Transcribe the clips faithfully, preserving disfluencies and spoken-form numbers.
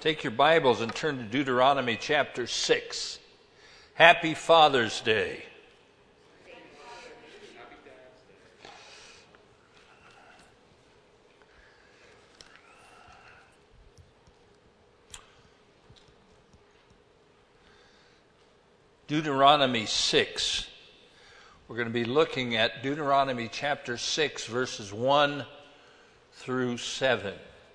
Take your Bibles and turn to Deuteronomy chapter six. Happy Father's Day. Deuteronomy six. We're going to be looking at Deuteronomy chapter six, verses one through seven.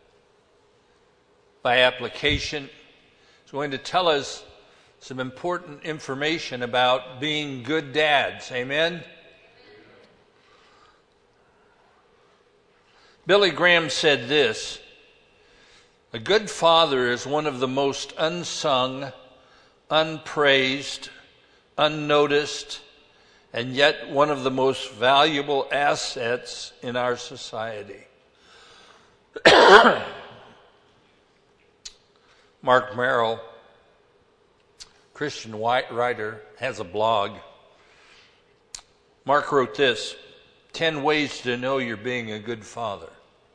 By application, it's going to tell us some important information about being good dads. Amen? Billy Graham said this: a good father is one of the most unsung, unpraised, unnoticed, and yet one of the most valuable assets in our society. Mark Merrill, Christian writer, has a blog. Mark wrote this: ten ways to know you're being a good father.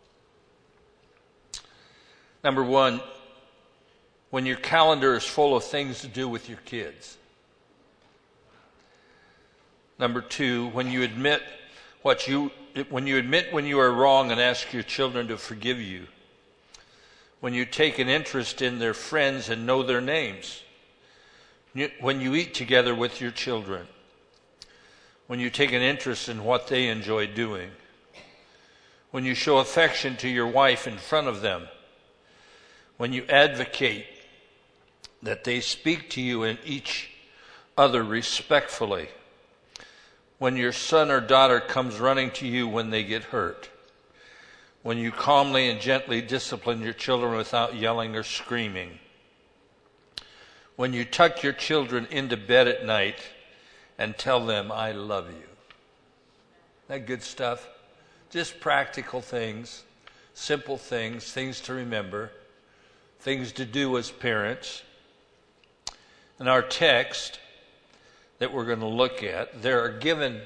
Number one, when your calendar is full of things to do with your kids. Number two, when you admit what you when you admit when you are wrong and ask your children to forgive you. When you take an interest in their friends and know their names. When you eat together with your children. When you take an interest in what they enjoy doing. When you show affection to your wife in front of them. When you advocate that they speak to you and each other respectfully. When your son or daughter comes running to you when they get hurt. When you calmly and gently discipline your children without yelling or screaming. When you tuck your children into bed at night and tell them, I love you. Isn't that good stuff? Just practical things, simple things, things to remember, things to do as parents. In our text that we're going to look at, there are given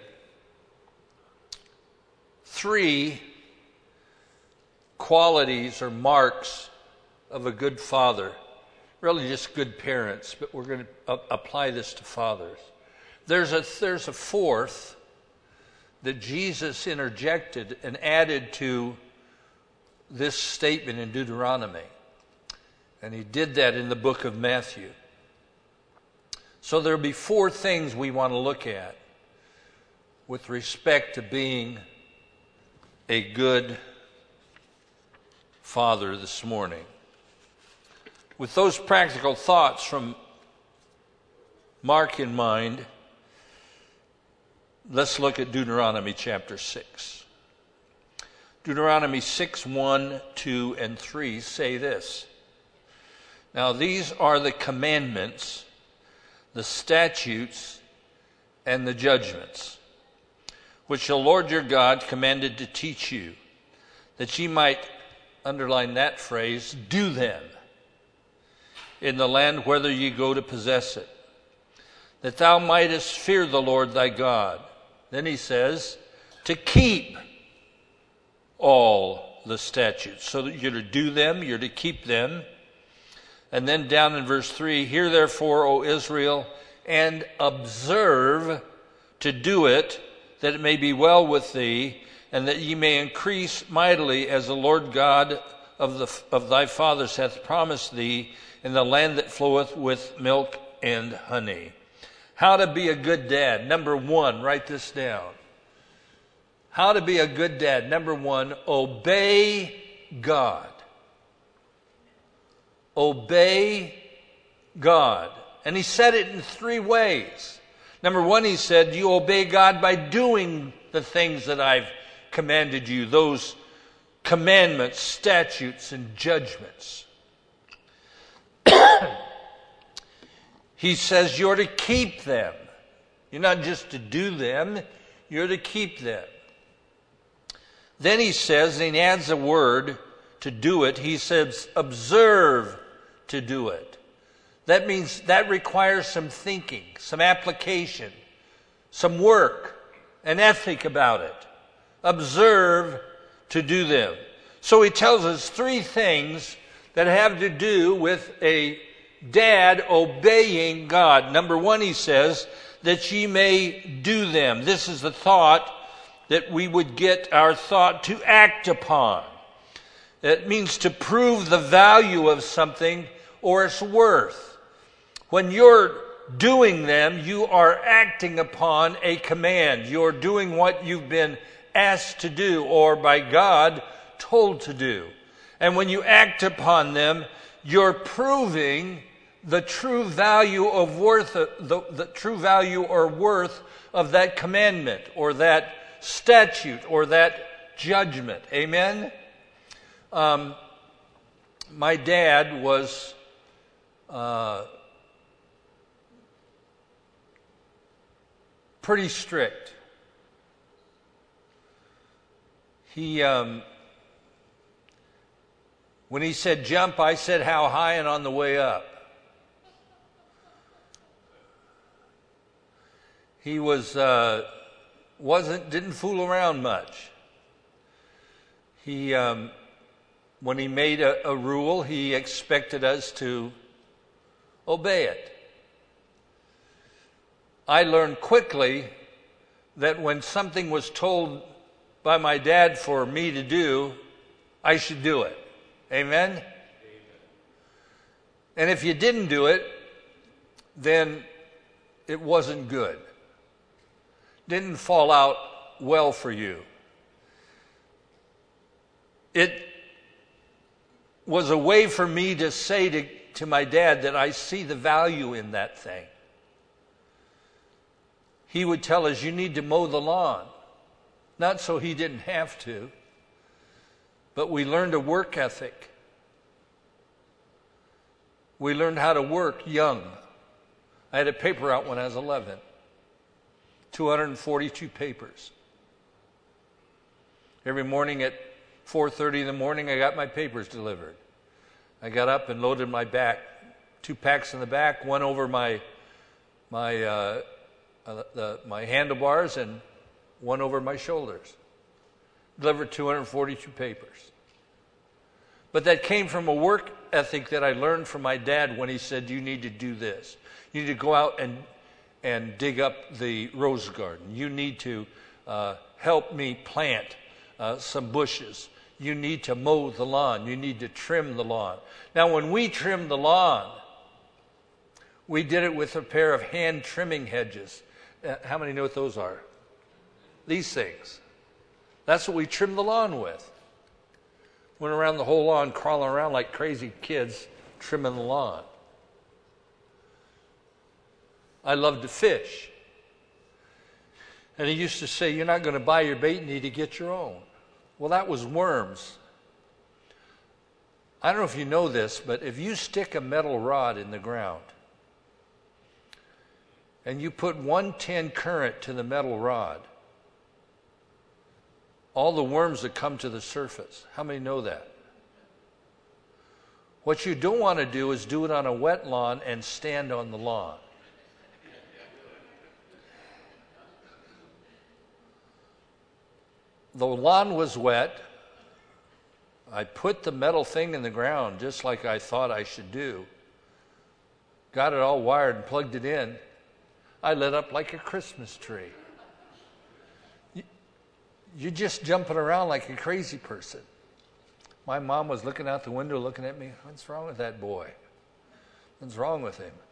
three qualities or marks of a good father. Really just good parents, but we're going to uh, apply this to fathers. There's a, there's a fourth that Jesus interjected and added to this statement in Deuteronomy. And he did that in the book of Matthew. So there'll be four things we want to look at with respect to being a good father this morning. With those practical thoughts from Mark in mind, let's look at Deuteronomy chapter six. Deuteronomy six, one, two, and three say this. Now these are the commandments, the statutes, and the judgments, which the Lord your God commanded to teach you, that ye might, underline that phrase, do them in the land whither ye go to possess it, that thou mightest fear the Lord thy God. Then he says, to keep all the statutes. So that you're to do them, you're to keep them. And then down in verse three, hear therefore, O Israel, and observe to do it, that it may be well with thee, and that ye may increase mightily as the Lord God of the of thy fathers hath promised thee, in the land that floweth with milk and honey. How to be a good dad. Number one, write this down. How to be a good dad. Number one, obey God. Obey God. And he said it in three ways. Number one, he said, you obey God by doing the things that I've commanded you, those commandments, statutes, and judgments. He says you're to keep them. You're not just to do them, you're to keep them. Then he says, and he adds a word to do it, he says, observe to do it. That means that requires some thinking, some application, some work, an ethic about it. Observe to do them. So he tells us three things that have to do with a dad obeying God. Number one, he says, that ye may do them. This is the thought that we would get our thought to act upon. It means to prove the value of something or its worth. When you're doing them, you are acting upon a command. You're doing what you've been asked to do or by God told to do. And when you act upon them, you're proving the true value of worth, the, the true value or worth of that commandment or that statute or that judgment. Amen? Um, my dad was uh, pretty strict. He, um, when he said jump, I said how high and on the way up. He was uh, wasn't didn't fool around much. He um, when he made a, a rule, he expected us to obey it. I learned quickly that when something was told by my dad for me to do, I should do it. Amen? Amen. And if you didn't do it, then it wasn't good. Didn't fall out well for you. It was a way for me to say to, to my dad that I see the value in that thing. He would tell us, you need to mow the lawn. Not so he didn't have to, but we learned a work ethic. We learned how to work young. I had a paper out when I was eleven. two hundred forty-two papers. Every morning at four thirty in the morning, I got my papers delivered. I got up and loaded my back, two packs in the back, one over my my uh, uh, the, my handlebars and one over my shoulders. Delivered two hundred forty-two papers. But that came from a work ethic that I learned from my dad when he said, you need to do this. You need to go out and and dig up the rose garden. You need to uh, help me plant uh, some bushes. You need to mow the lawn. You need to trim the lawn. Now, when we trimmed the lawn, we did it with a pair of hand trimming hedges. Uh, how many know what those are? These things. That's what we trimmed the lawn with. Went around the whole lawn, crawling around like crazy kids, trimming the lawn. I loved to fish. And he used to say, you're not going to buy your bait, you need to get your own. Well, that was worms. I don't know if you know this, but if you stick a metal rod in the ground and you put one ten current to the metal rod, all the worms that come to the surface. How many know that? What you don't want to do is do it on a wet lawn and stand on the lawn. The lawn was wet. I put the metal thing in the ground just like I thought I should do. Got it all wired and plugged it in. I lit up like a Christmas tree. You're just jumping around like a crazy person. My mom was looking out the window looking at me. What's wrong with that boy? What's wrong with him?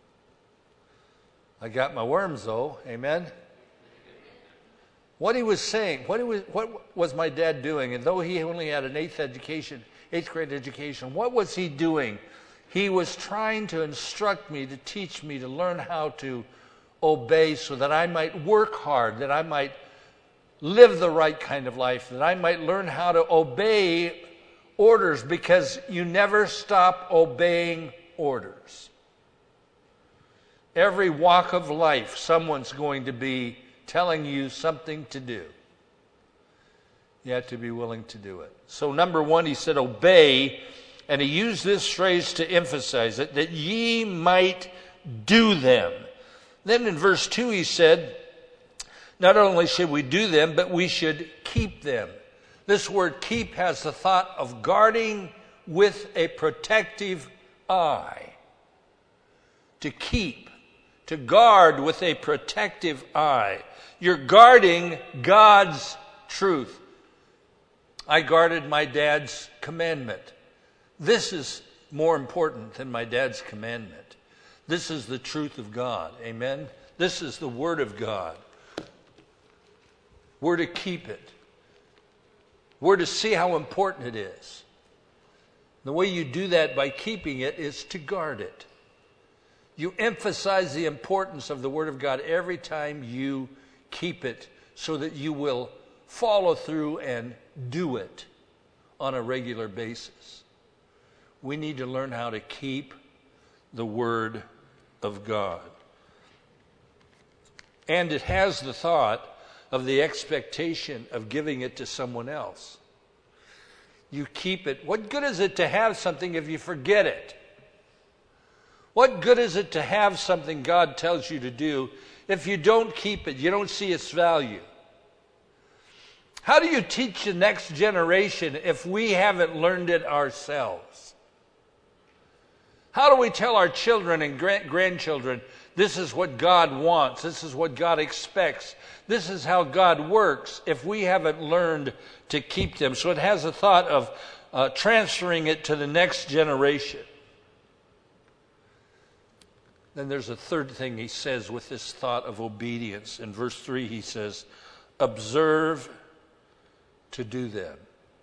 I got my worms though. Amen? What he was saying, what, he was, what was my dad doing? And though he only had an eighth education, eighth grade education, what was he doing? He was trying to instruct me, to teach me, to learn how to obey so that I might work hard, that I might live the right kind of life, that I might learn how to obey orders, because you never stop obeying orders. Every walk of life, someone's going to be telling you something to do. You have to be willing to do it. So number one, he said obey, and he used this phrase to emphasize it, that ye might do them. Then in verse two he said, not only should we do them, but we should keep them. This word keep has the thought of guarding with a protective eye. To keep, to guard with a protective eye. You're guarding God's truth. I guarded my dad's commandment. This is more important than my dad's commandment. This is the truth of God. Amen? This is the Word of God. We're to keep it. We're to see how important it is. The way you do that by keeping it is to guard it. You emphasize the importance of the Word of God every time you keep it so that you will follow through and do it on a regular basis. We need to learn how to keep the Word of God. And it has the thought of the expectation of giving it to someone else. You keep it. What good is it to have something if you forget it? What good is it to have something God tells you to do if you don't keep it, you don't see its value? How do you teach the next generation if we haven't learned it ourselves? How do we tell our children and grandchildren, this is what God wants, this is what God expects, this is how God works, if we haven't learned to keep them? So it has a thought of uh, transferring it to the next generation. Then there's a third thing he says with this thought of obedience. In verse three he says, observe to do them.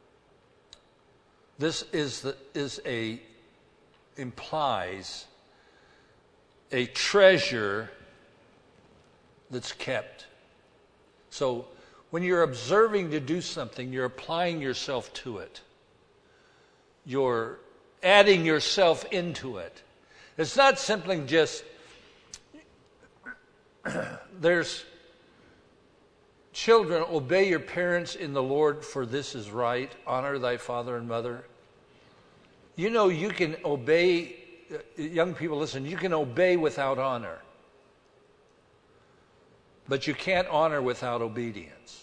This is the, is a implies a treasure that's kept. So when you're observing to do something, you're applying yourself to it. You're adding yourself into it. It's not simply just, there's children, obey your parents in the Lord, for this is right. Honor thy father and mother. You know, you can obey, young people, listen, you can obey without honor. But you can't honor without obedience.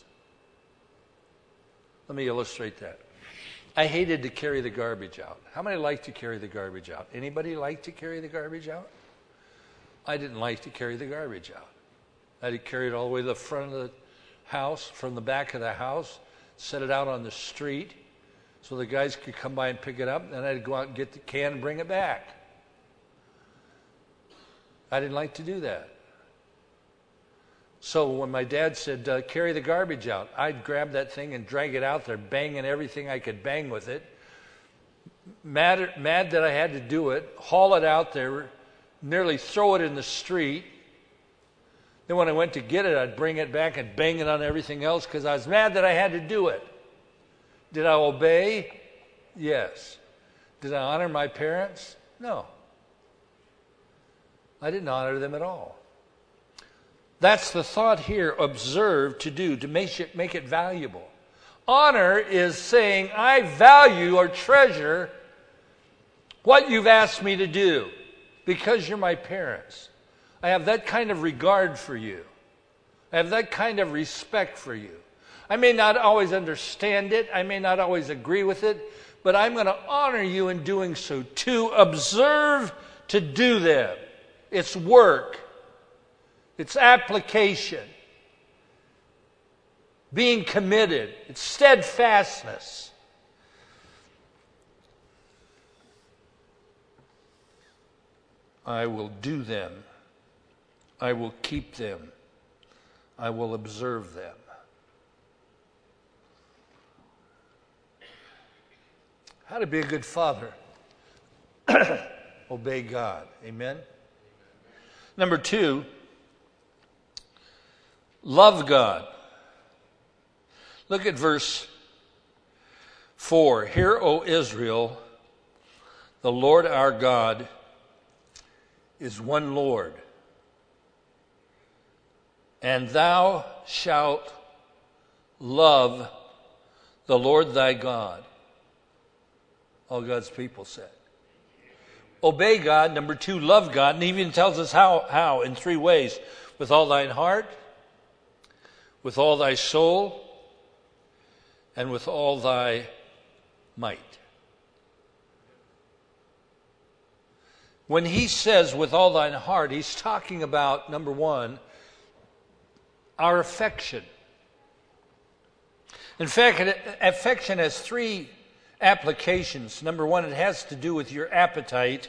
Let me illustrate that. I hated to carry the garbage out. How many like to carry the garbage out? Anybody like to carry the garbage out? I didn't like to carry the garbage out. I had to carry it all the way to the front of the house, from the back of the house, set it out on the street so the guys could come by and pick it up, and then I'd go out and get the can and bring it back. I didn't like to do that. So when my dad said, uh, carry the garbage out, I'd grab that thing and drag it out there, banging everything I could bang with it. Mad, mad that I had to do it, haul it out there, nearly throw it in the street. Then when I went to get it, I'd bring it back and bang it on everything else because I was mad that I had to do it. Did I obey? Yes. Did I honor my parents? No. I didn't honor them at all. That's the thought here, observe to do, to make it, make it valuable. Honor is saying, I value or treasure what you've asked me to do because you're my parents. I have that kind of regard for you. I have that kind of respect for you. I may not always understand it. I may not always agree with it, but I'm going to honor you in doing so. To observe to do them. It's work. It's application. Being committed. It's steadfastness. I will do them. I will keep them. I will observe them. How to be a good father? Obey God. Amen? Number two, love God. Look at verse four. Hear, O Israel, the Lord our God is one Lord. And thou shalt love the Lord thy God. All God's people said. Obey God. Number two, love God. And he even tells us how, how in three ways. With all thine heart, with all thy soul, and with all thy might. When he says with all thine heart, he's talking about, number one, our affection. In fact, affection has three applications. Number one, it has to do with your appetite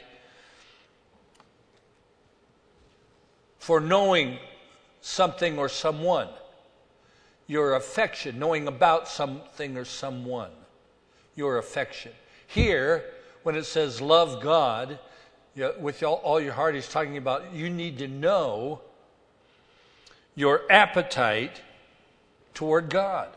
for knowing something or someone. Your affection, knowing about something or someone. Your affection. Here, when it says love God, you know, with all, all your heart, he's talking about you need to know your appetite toward God.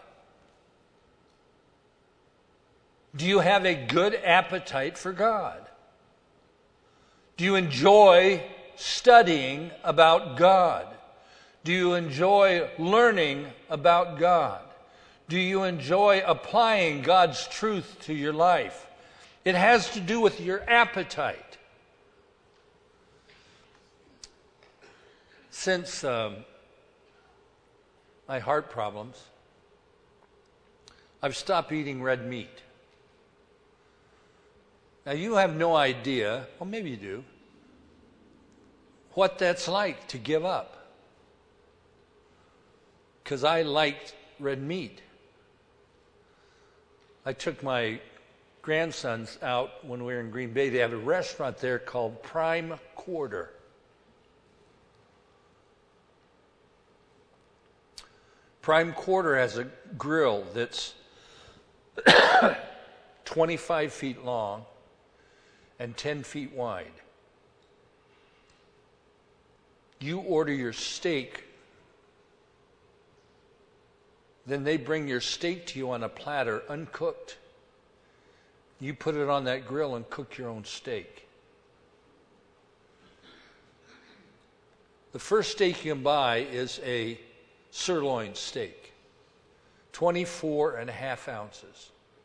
Do you have a good appetite for God? Do you enjoy studying about God? Do you enjoy learning about God? Do you enjoy applying God's truth to your life? It has to do with your appetite. Since um, my heart problems, I've stopped eating red meat. Now, you have no idea, well, maybe you do, what that's like to give up. Because I liked red meat. I took my grandsons out when we were in Green Bay. They have a restaurant there called Prime Quarter. Prime Quarter has a grill that's twenty-five feet long and ten feet wide. You order your steak, then they bring your steak to you on a platter, uncooked. You put it on that grill and cook your own steak. The first steak you can buy is a sirloin steak, twenty-four and a half ounces.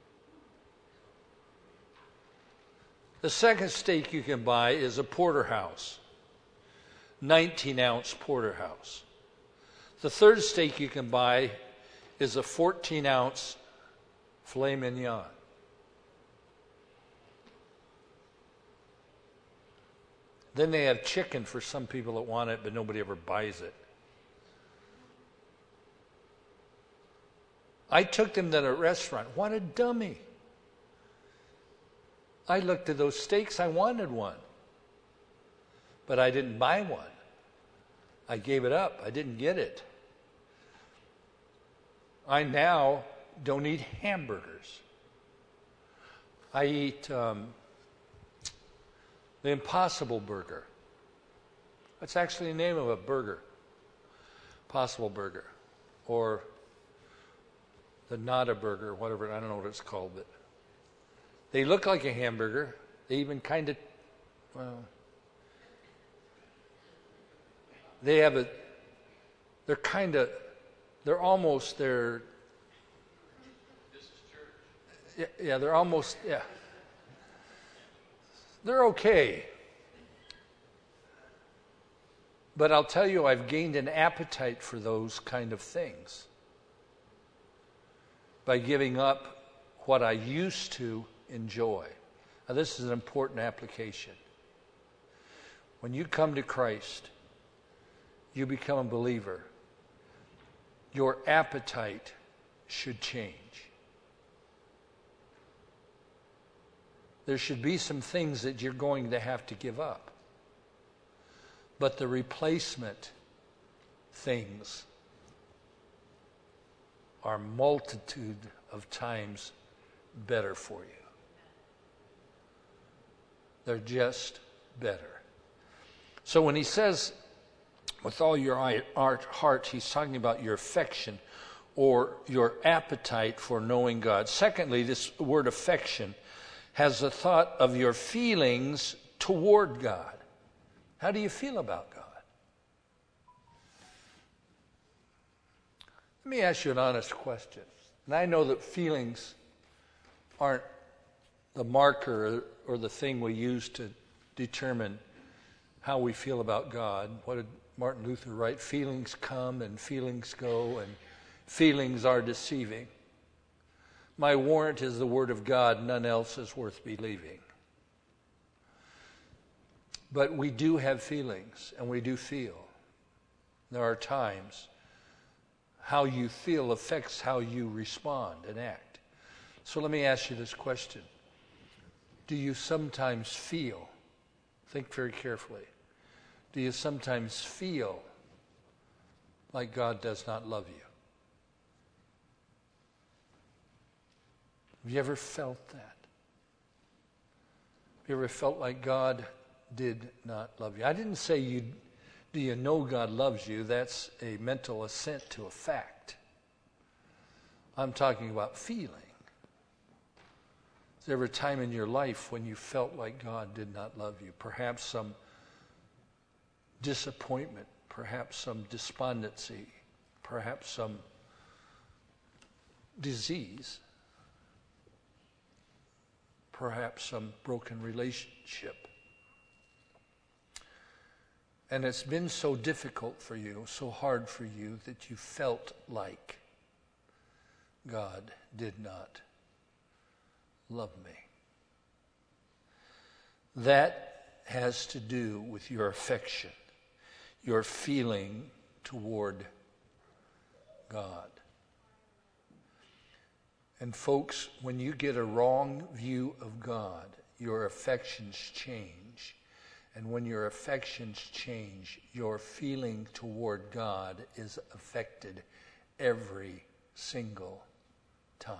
The second steak you can buy is a porterhouse, nineteen ounce porterhouse. The third steak you can buy is a fourteen ounce filet mignon. Then they have chicken for some people that want it, but nobody ever buys it. I took them to a restaurant. What a dummy. I looked at those steaks, I wanted one. But I didn't buy one. I gave it up. I didn't get it. I now don't eat hamburgers. I eat um, the Impossible Burger. That's actually the name of a burger. Impossible Burger. Or the Nada Burger, whatever, I don't know what it's called, but they look like a hamburger. They even kind of, well, they have a, they're kind of, they're almost, they're, this is church. Yeah, yeah, they're almost, yeah. They're okay. But I'll tell you, I've gained an appetite for those kind of things by giving up what I used to enjoy. Now, this is an important application. When you come to Christ, you become a believer. Your appetite should change. There should be some things that you're going to have to give up. But the replacement things are multitude of times better for you. They're just better. So when he says, with all your heart, he's talking about your affection or your appetite for knowing God. Secondly, this word affection has the thought of your feelings toward God. How do you feel about God? Let me ask you an honest question. And I know that feelings aren't the marker or the thing we use to determine how we feel about God. What did Martin Luther write? Feelings come and feelings go, and feelings are deceiving. My warrant is the word of God, none else is worth believing. But we do have feelings, and we do feel. There are times how you feel affects how you respond and act. So let me ask you this question. Do you sometimes feel, think very carefully, do you sometimes feel like God does not love you? Have you ever felt that? Have you ever felt like God did not love you? I didn't say you, do you know God loves you? That's a mental assent to a fact. I'm talking about feeling. Is there ever a time in your life when you felt like God did not love you? Perhaps some disappointment, perhaps some despondency, perhaps some disease, perhaps some broken relationship. And it's been so difficult for you, so hard for you, that you felt like God did not love me. That has to do with your affection, your feeling toward God. And folks, when you get a wrong view of God, your affections change. And when your affections change, your feeling toward God is affected every single time.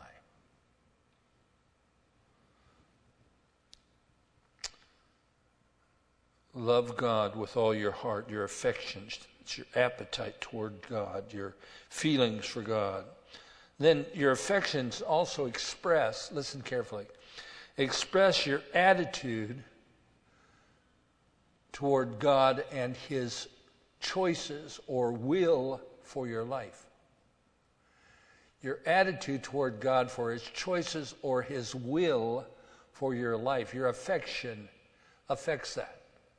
Love God with all your heart, your affections, it's your appetite toward God, your feelings for God. Then your affections also express, listen carefully, express your attitude toward God and His choices or will for your life. Your attitude toward God for His choices or His will for your life, your affection affects that.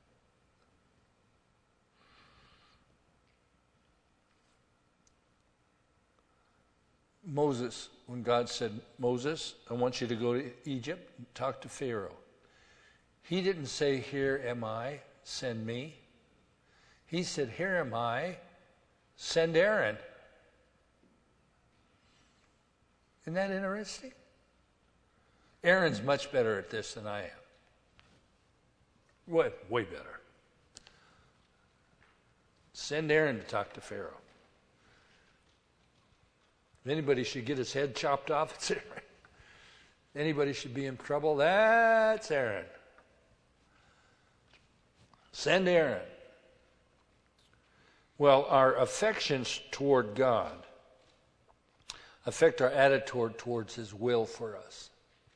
Moses, when God said, Moses, I want you to go to Egypt and talk to Pharaoh. He didn't say, here am I, send me. He said, here am I, send Aaron. Isn't that interesting? Aaron's much better at this than I am. Way, way better. Send Aaron to talk to Pharaoh. If anybody should get his head chopped off, it's Aaron. Anybody should be in trouble, that's Aaron. Send Aaron. Well, our affections toward God affect our attitude towards His will for us.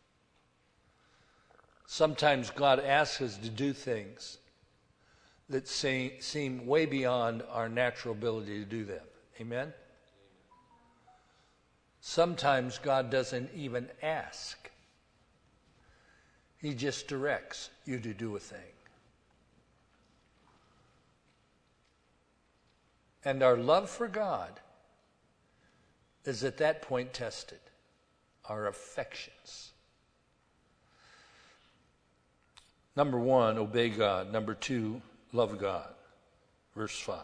Sometimes God asks us to do things that seem way beyond our natural ability to do them. Amen? Sometimes God doesn't even ask. He just directs you to do a thing. And our love for God is at that point tested. Our affections. Number one, obey God. Number two, love God. Verse five.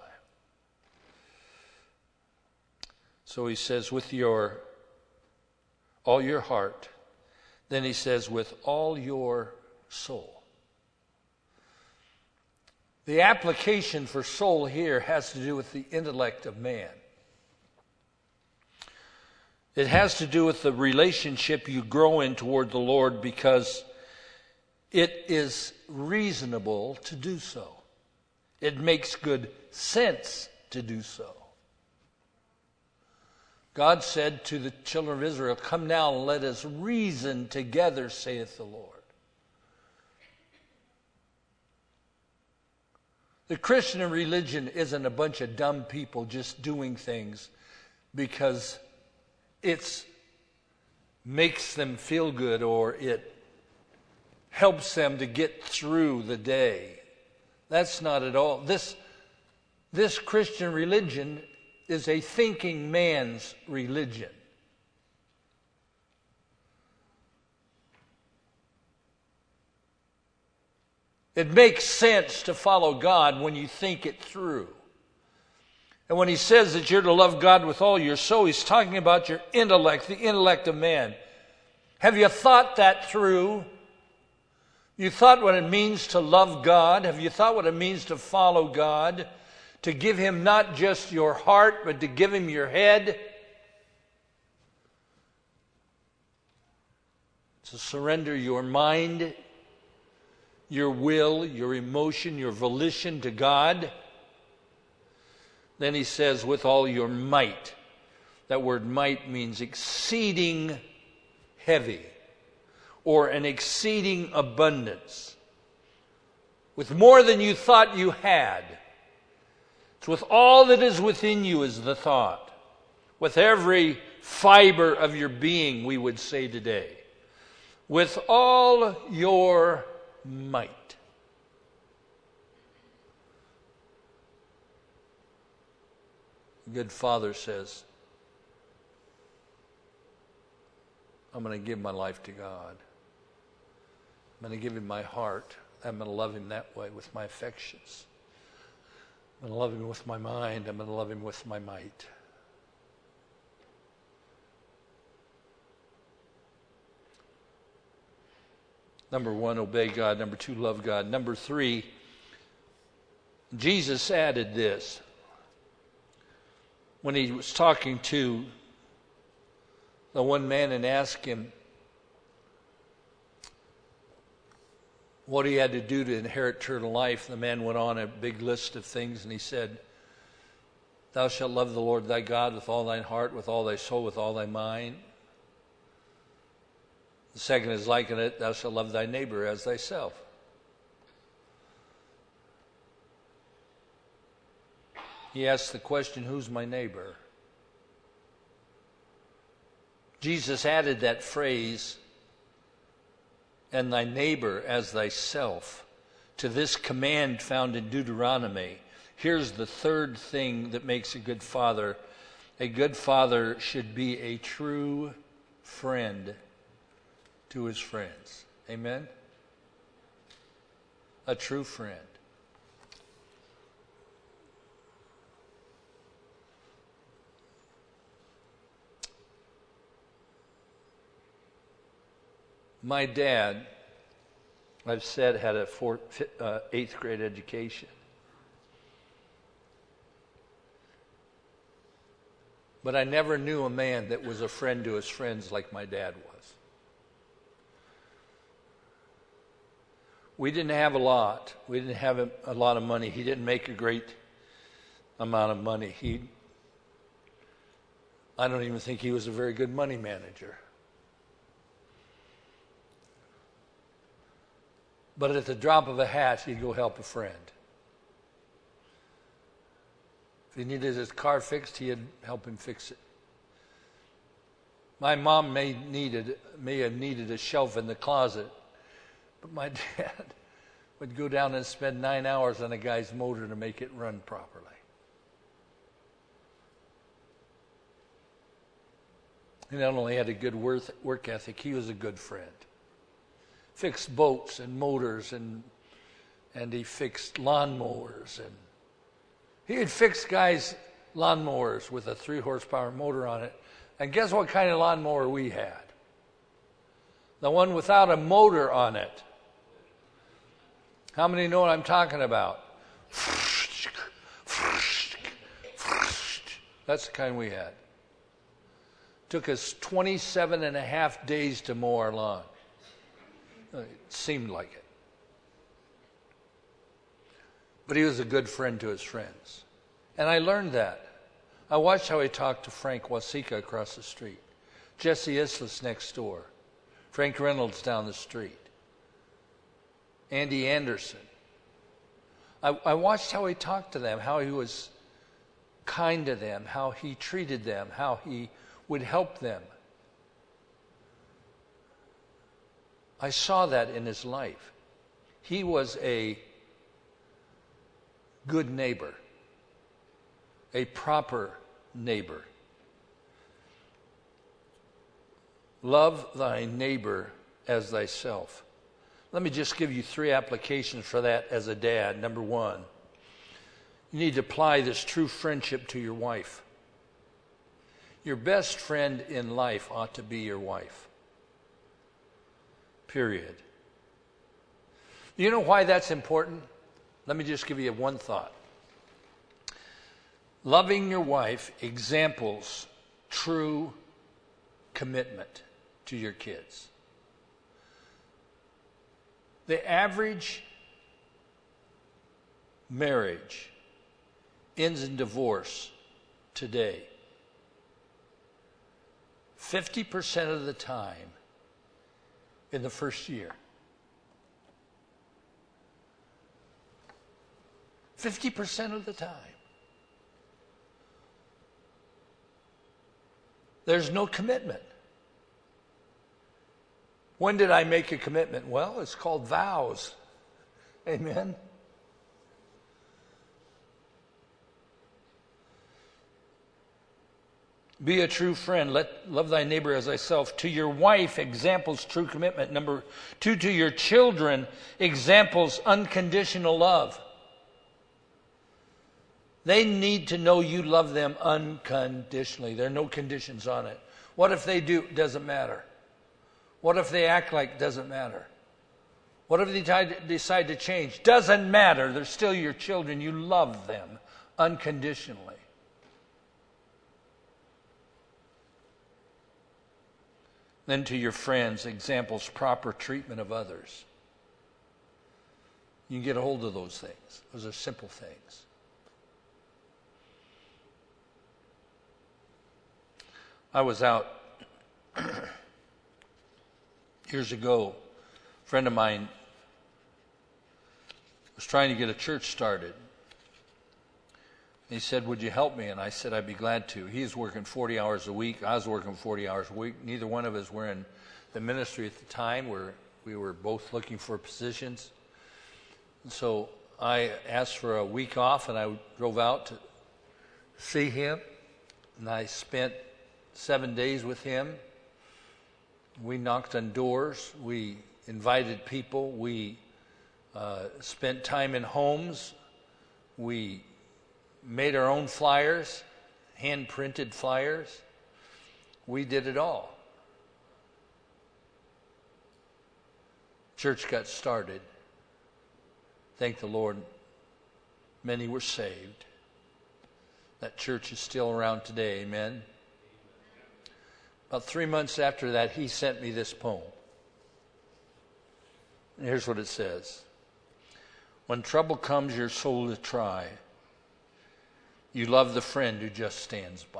So he says, with your, all your heart. Then he says, with all your soul. The application for soul here has to do with the intellect of man. It has to do with the relationship you grow in toward the Lord because it is reasonable to do so. It makes good sense to do so. God said to the children of Israel, come now and let us reason together, saith the Lord. The Christian religion isn't a bunch of dumb people just doing things because it makes them feel good or it helps them to get through the day. That's not at all. This, this Christian religion is a thinking man's religion. It makes sense to follow God when you think it through. And when he says that you're to love God with all your soul, he's talking about your intellect, the intellect of man. Have you thought that through? You thought what it means to love God? Have you thought what it means to follow God? To give him not just your heart, but to give him your head? To surrender your mind, your will, your emotion, your volition to God? Then he says, with all your might. That word might means exceeding heavy, or an exceeding abundance. With more than you thought you had. It's with all that is within you is the thought. With every fiber of your being, we would say today. With all your might. A good father says, I'm going to give my life to God. I'm going to give him my heart. I'm going to love him that way with my affections. I'm going to love him with my mind. I'm going to love him with my might. Number one, obey God. Number two, love God. Number three, Jesus added this. When he was talking to the one man and asked him what he had to do to inherit eternal life, the man went on a big list of things, and he said, thou shalt love the Lord thy God with all thine heart, with all thy soul, with all thy mind. The second is like it, thou shalt love thy neighbor as thyself. He asked the question, who's my neighbor? Jesus added that phrase, and thy neighbor as thyself, to this command found in Deuteronomy. Here's the third thing that makes a good father. A good father should be a true friend to his friends. Amen? A true friend. My dad, I've said, had a fourth, uh, eighth grade education. But I never knew a man that was a friend to his friends like my dad was. We didn't have a lot. We didn't have a, a lot of money. He didn't make a great amount of money. He, I don't even think he was a very good money manager. But at the drop of a hat, he'd go help a friend. If he needed his car fixed, he'd help him fix it. My mom may needed may have needed a shelf in the closet, but my dad would go down and spend nine hours on a guy's motor to make it run properly. He not only had a good work ethic, he was a good friend. Fixed boats and motors, and and he fixed lawnmowers, and he had fixed guys' lawnmowers with a three horsepower motor on it. And guess what kind of lawnmower we had? The one without a motor on it. How many know what I'm talking about? That's the kind we had. Took us twenty-seven and a half days to mow our lawn. It seemed like it. But he was a good friend to his friends. And I learned that. I watched how he talked to Frank Wasika across the street, Jesse Islis next door, Frank Reynolds down the street, Andy Anderson. I, I watched how he talked to them, how he was kind to them, how he treated them, how he would help them. I saw that in his life. He was a good neighbor, a proper neighbor. Love thy neighbor as thyself. Let me just give you three applications for that as a dad. Number one, you need to apply this true friendship to your wife. Your best friend in life ought to be your wife. Period. You know why that's important? Let me just give you one thought. Loving your wife examples true commitment to your kids. The average marriage ends in divorce today. fifty percent of the time in the first year. fifty percent of the time. There's no commitment. When did I make a commitment? Well, it's called vows. Amen. Be a true friend. Let love thy neighbor as thyself. To your wife, examples true commitment. Number two, to your children, examples unconditional love. They need to know you love them unconditionally. There are no conditions on it. What if they do? Doesn't matter. What if they act like doesn't matter? What if they decide to change? Doesn't matter. They're still your children. You love them unconditionally. Then to your friends, examples, proper treatment of others. You can get a hold of those things. Those are simple things. I was out years ago. A friend of mine was trying to get a church started. He said, would you help me? And I said, I'd be glad to. He was working forty hours a week. I was working forty hours a week. Neither one of us were in the ministry at the time. We're, we were both looking for positions. And so I asked for a week off, and I drove out to see him. And I spent seven days with him. We knocked on doors. We invited people. We uh, spent time in homes. We made our own flyers, hand-printed flyers. We did it all. Church got started. Thank the Lord, many were saved. That church is still around today, amen? About three months after that, he sent me this poem. And here's what it says. When trouble comes your soul to try, you love the friend who just stands by.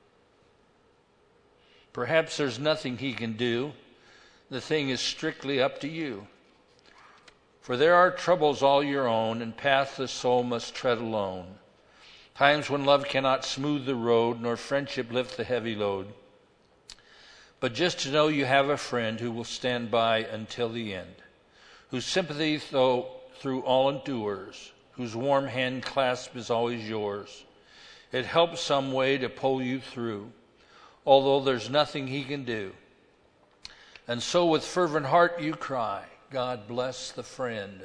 Perhaps there's nothing he can do. The thing is strictly up to you. For there are troubles all your own, and paths the soul must tread alone. Times when love cannot smooth the road, nor friendship lift the heavy load. But just to know you have a friend who will stand by until the end, whose sympathy though through all endures, whose warm hand clasp is always yours. It helps some way to pull you through, although there's nothing he can do. And so with fervent heart you cry, God bless the friend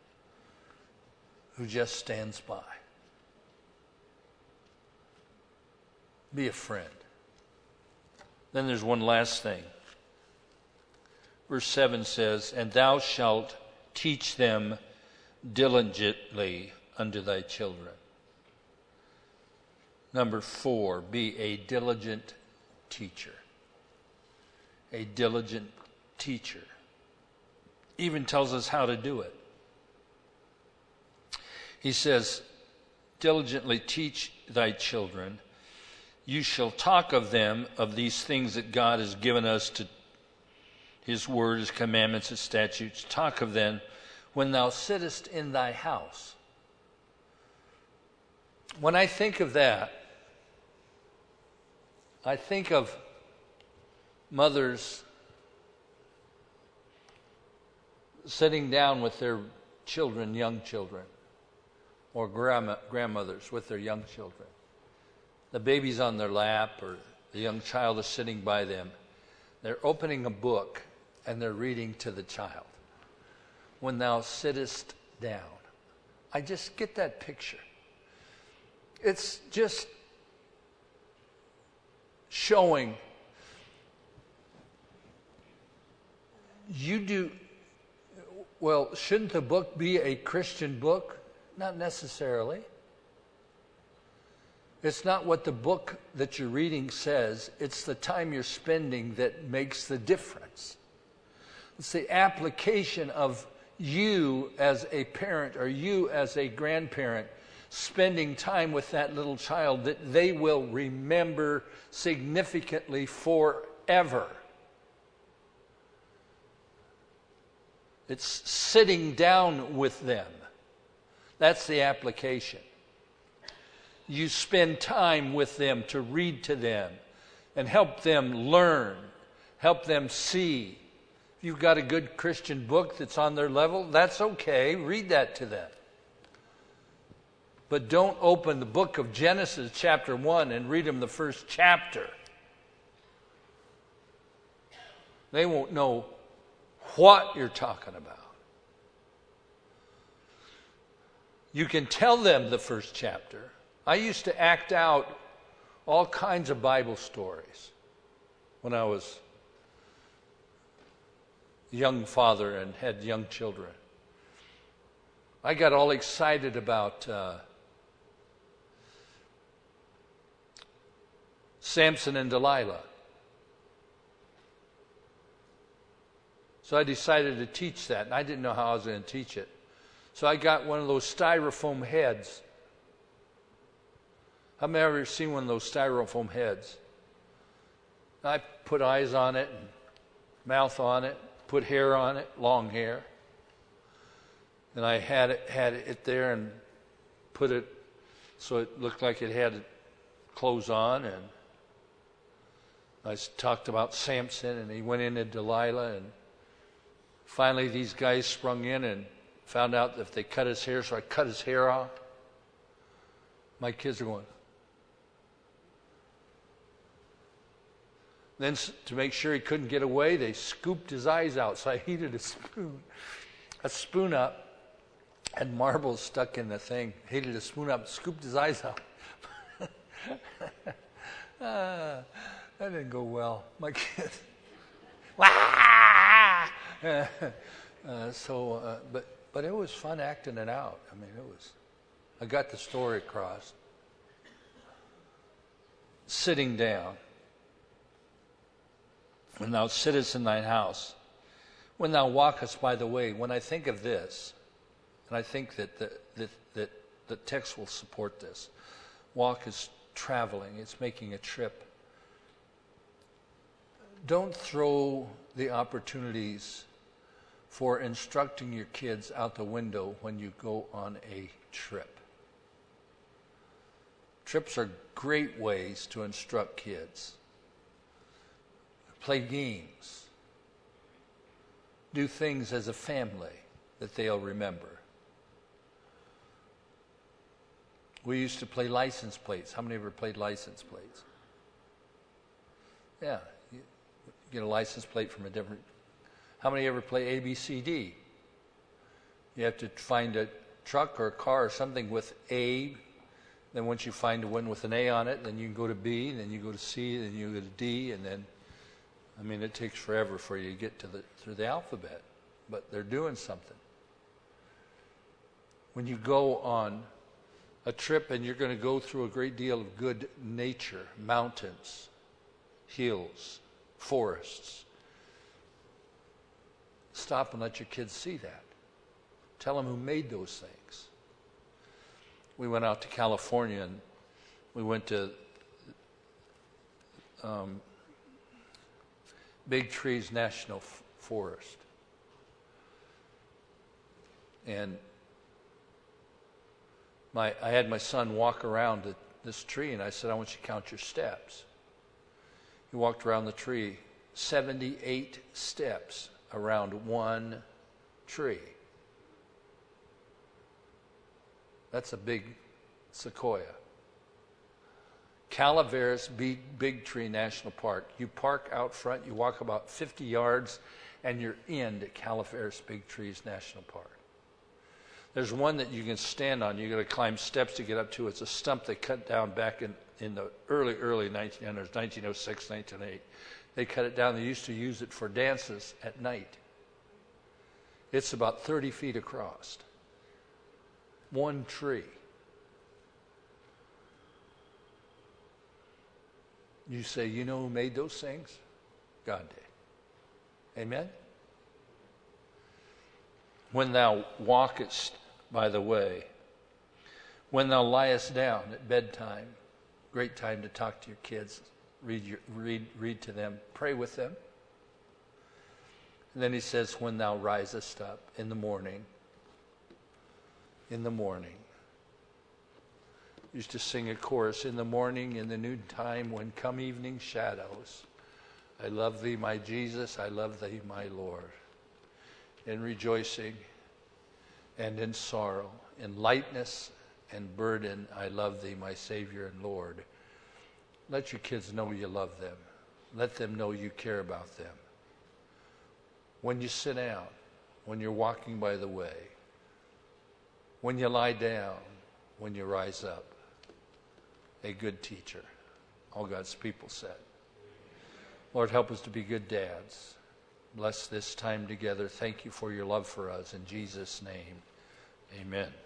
who just stands by. Be a friend. Then there's one last thing. Verse seven says, and thou shalt teach them diligently unto thy children. Number four, be a diligent teacher. A diligent teacher. Even tells us how to do it. He says, diligently teach thy children. You shall talk of them, of these things that God has given us to his word, his commandments, his statutes. Talk of them when thou sittest in thy house. When I think of that, I think of mothers sitting down with their children, young children, or grandma, grandmothers with their young children. The baby's on their lap, or the young child is sitting by them. They're opening a book, and they're reading to the child. when thou sittest down. I just get that picture. It's just showing you do, well, shouldn't the book be a Christian book? Not necessarily. It's not what the book that you're reading says. It's the time you're spending that makes the difference. It's the application of you as a parent or you as a grandparent spending time with that little child that they will remember significantly forever. It's sitting down with them. That's the application. You spend time with them to read to them and help them learn, help them see. If you've got a good Christian book that's on their level, that's okay. Read that to them. But don't open the book of Genesis chapter one and read them the first chapter. They won't know what you're talking about. You can tell them the first chapter. I used to act out all kinds of Bible stories when I was a young father and had young children. I got all excited about uh, Samson and Delilah. So I decided to teach that, and I didn't know how I was going to teach it. So I got one of those styrofoam heads. Have you ever seen one of those styrofoam heads? I put eyes on it, and mouth on it, put hair on it, long hair. And I had it, had it there and put it so it looked like it had clothes on. And I talked about Samson, and he went into Delilah, and finally these guys sprung in and found out that if they cut his hair, so I cut his hair off. My kids are going. Then to make sure he couldn't get away, they scooped his eyes out. So I heated a spoon, a spoon up, had marbles stuck in the thing. Heated a spoon up, scooped his eyes out. ah, that didn't go well. My kids. uh, so, uh, but but it was fun acting it out. I mean, it was. I got the story across. Sitting down. When thou sittest in thine house, when thou walkest by the way, when I think of this, and I think that the, that, that the text will support this, walk is traveling, it's making a trip. Don't throw the opportunities for instructing your kids out the window when you go on a trip. Trips are great ways to instruct kids. Play games. Do things as a family that they'll remember. We used to play license plates. How many ever played license plates? Yeah. You get a license plate from a different... How many ever play A B C D? You have to find a truck or a car or something with A. Then once you find one with an A on it, then you can go to B, then you go to C, then you go to D, and then... I mean, it takes forever for you to get to the through the alphabet, but they're doing something. When you go on a trip and you're going to go through a great deal of good nature, mountains, hills, forests, stop and let your kids see that. Tell them who made those things. We went out to California and we went to um, Big Trees National F- Forest. And my, I had my son walk around the, this tree, and I said, I want you to count your steps. He walked around the tree, seventy-eight steps around one tree. That's a big sequoia. Calaveras Big, Big Tree National Park. You park out front, you walk about fifty yards, and you're in to Calaveras Big Trees National Park. There's one that you can stand on. You got to climb steps to get up to. It's a stump they cut down back in, in the early, early nineteen hundreds, nineteen oh six, nineteen oh eight. They cut it down. They used to use it for dances at night. It's about thirty feet across. One tree. You say, you know who made those things? God did. Amen? When thou walkest by the way, when thou liest down at bedtime, great time to talk to your kids, read, your, read, read to them, pray with them. And then he says, when thou risest up in the morning, in the morning. Used to sing a chorus, in the morning, in the noontime, when come evening shadows. I love thee, my Jesus, I love thee, my Lord. In rejoicing and in sorrow, in lightness and burden, I love thee, my Savior and Lord. Let your kids know you love them. Let them know you care about them. When you sit down, when you're walking by the way, when you lie down, when you rise up, a good teacher. All God's people said. Lord, help us to be good dads. Bless this time together. Thank you for your love for us. In Jesus' name, amen.